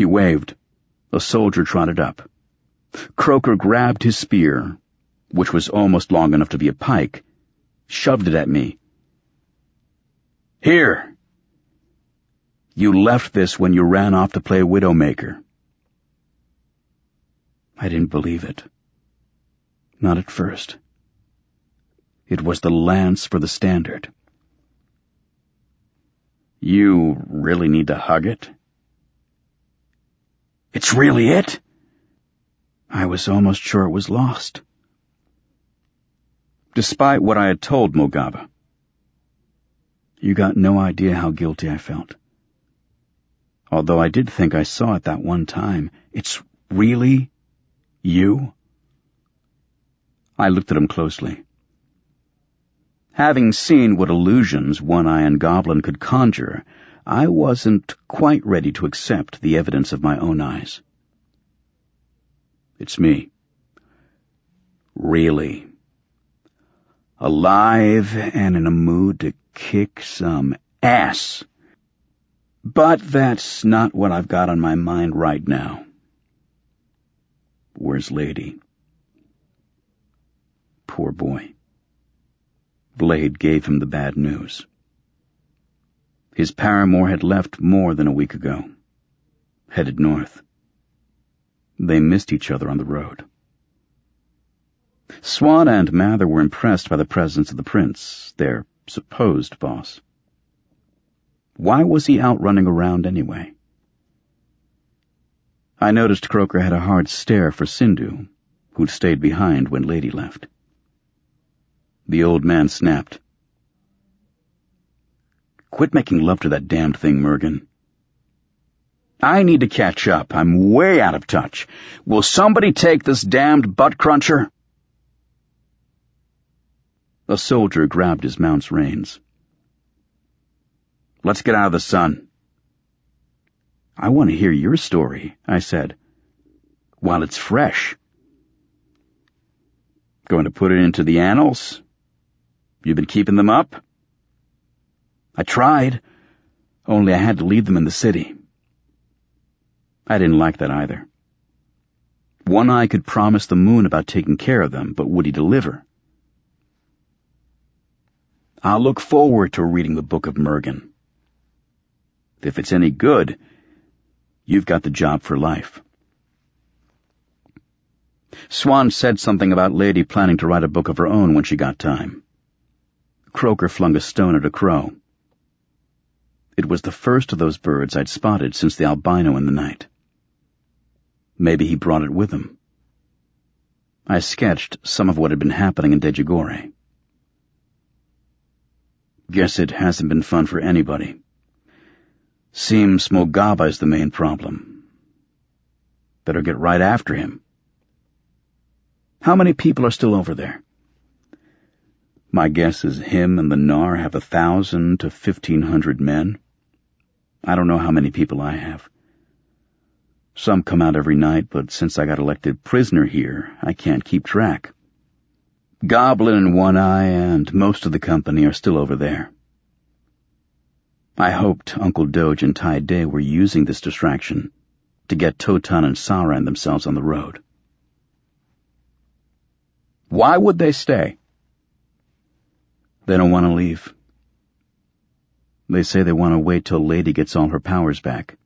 He waved. A soldier trotted up. Croker grabbed his spear, which was almost long enough to be a pike, shoved it at me. Here! You left this when you ran off to play Widowmaker. I didn't believe it. Not at first. It was the lance for the standard. You really need to hug it? It's really it? I was almost sure it was lost. Despite what I had told Mogava, you got no idea how guilty I felt. Although I did think I saw it that one time. It's really you? I looked at him closely. Having seen what illusions one-eyed goblin could conjure, I wasn't quite ready to accept the evidence of my own eyes. It's me. Really. Alive and in a mood to kick some ass. But that's not what I've got on my mind right now. Where's Lady? Poor boy. Blade gave him the bad news. His paramour had left more than a week ago, headed north. They missed each other on the road. Swan and Mather were impressed by the presence of the prince, their supposed boss. Why was he out running around anyway? I noticed Croker had a hard stare for Sindhu, who'd stayed behind when Lady left. The old man snapped. Quit making love to that damned thing, Mergen. I need to catch up. I'm way out of touch. Will somebody take this damned butt-cruncher? A soldier grabbed his mount's reins. Let's get out of the sun. I want to hear your story, I said, while it's fresh. Going to put it into the annals? You've been keeping them up? I tried, only I had to leave them in the city. I didn't like that either. One Eye could promise the moon about taking care of them, but would he deliver? I'll look forward to reading the Book of Mergen. If it's any good, you've got the job for life. Swan said something about Lady planning to write a book of her own when she got time. Croker flung a stone at a crow. It was the first of those birds I'd spotted since the albino in the night. Maybe he brought it with him. I sketched some of what had been happening in Dejigore. Guess it hasn't been fun for anybody. Seems Mogava is the main problem. Better get right after him. How many people are still over there? My guess is him and the Nar have 1,000 to 1,500 men. I don't know how many people I have. Some come out every night, but since I got elected prisoner here, I can't keep track. Goblin and One Eye and most of the company are still over there. I hoped Uncle Doge and Tai Day were using this distraction to get Totan and Saran themselves on the road. Why would they stay? They don't want to leave. They say they want to wait till Lady gets all her powers back.